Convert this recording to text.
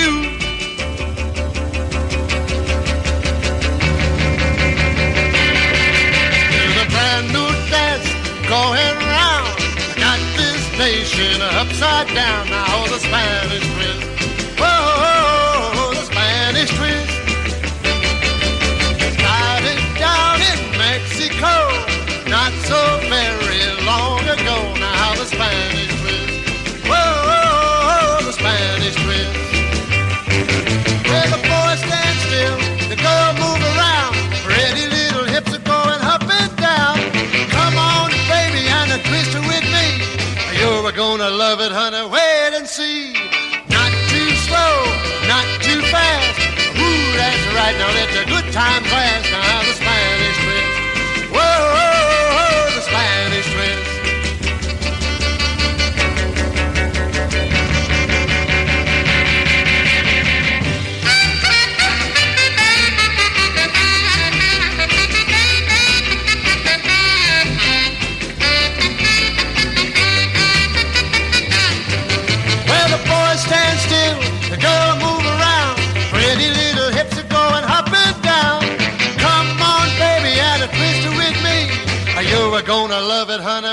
you. There's a brand new dance going round. Got this nation upside down. Now the Spanish twist. Whoa, the Spanish twist. Started down in Mexico, not so very long ago. Now the Spanish twist. Whoa, the Spanish twist. Where the boys stand still, the girl move around. Pretty little hips are going up and down. Come on, baby, and a twist with me. You're gonna love it, honey. Wait and see. Not too slow, not too fast. Ooh, that's right. Now let the good times last. Now the Spanish twist. Whoa, the Spanish twist. Well, the boys stand still, the girl move around. Pretty little hips are going up and down. Come on, baby, add a twist with me. You're gonna love it, honey.